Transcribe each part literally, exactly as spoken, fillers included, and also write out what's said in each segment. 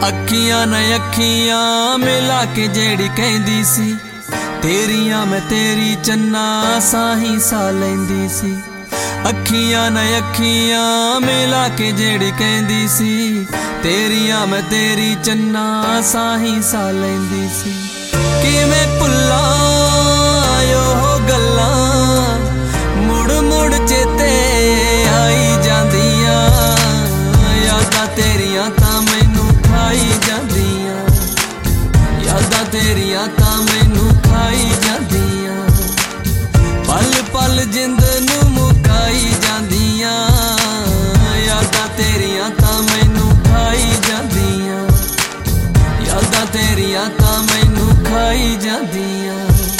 अखियां न अखियां मिला के जेड़ी कहंदी सी, तेरियां मैं तेरी चन्ना साही सा लैंदी सी। अखियां न अखियां मिला के जेड़ी कहंदी सी, तेरियां मैं तेरी चन्ना साही सा लैंदी सी। किवें भुल्ला यो गल्लां मुड़ मुड़ चेते आई जांदियां, यादां तेरियां तां मैनू खाई जांदियां, यादां तेरियां तां मैनू खाई जांदियां। पल पल जिंद नू मुकाई जांदियां, यादां तेरियां तां मैनू खाई जांदियां, यादां तेरियां तां मैनू खाई जांदियां।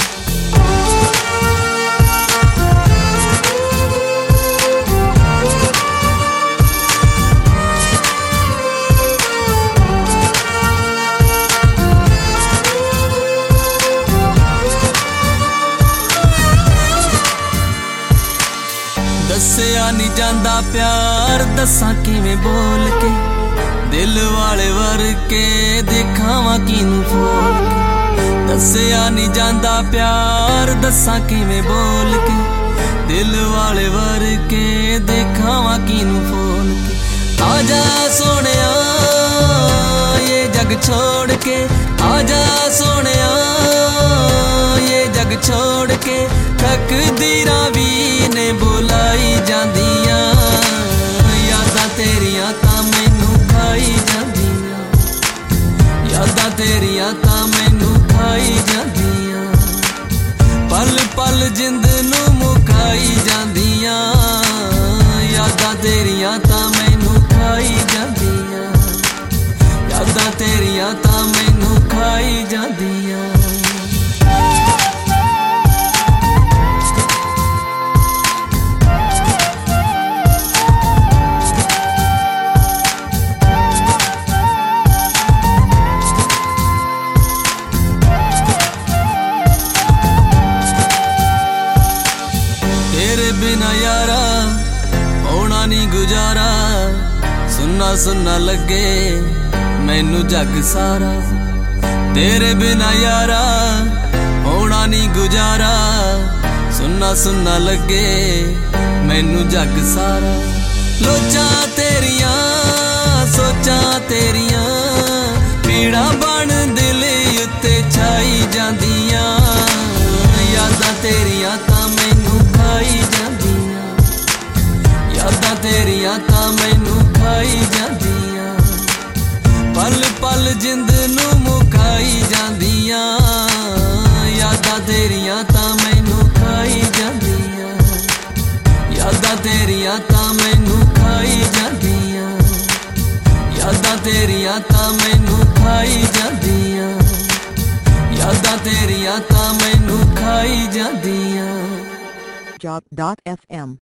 दस्सिया नहीं जांदा प्यार दस्सां किवें बोल के, दिल वाले वर के दिखावां किनू फोल के। दस्सिया नहीं जांदा प्यार दस्सां किवें बोल के, दिल वाले वर के दिखावां किनू फोल के। आजा सोहणिया ये जग छोड़ के, आजा सोहणिया ये जग छोड़ के। तकदीरां वी ने बुलाई जांदियां, यादां तेरियां तां मैनू खाई जांदियां, यादां तेरियां तां मैनू खाई जांदियां। पल पल जिंद नू मुकाई जांदियां, यादां तेरियां तां मैनू खाई जांदियां, यादां तेरियां तां मैनू खाई जांदियां। बिना यारा होना नहीं गुजारा, सुनना सुनना लगे मैनू जग सारा। तेरे बिना यारा होना नहीं गुजारा, सुनना सुनना लगे मैनू जग सारा। लोचा तेरियां सोचा तेरियां पीड़ा बन दिल उत्ते छाई जांदियां, यादां तेरियां तां मैनू खाई जांदियां, यादां तेरियां तां मैनू खाई जांदियां। पल पल जिंद नू मुकाई जांदियां, यादां तेरियां तां मैनू खाई जांदियां, यादां तेरियां तां मैनू खाई जांदियां, यादां तेरियां तां मैनू खाई जांदियां, यादां तेरियां तां मैनू खाई जांदियां। Job dot F M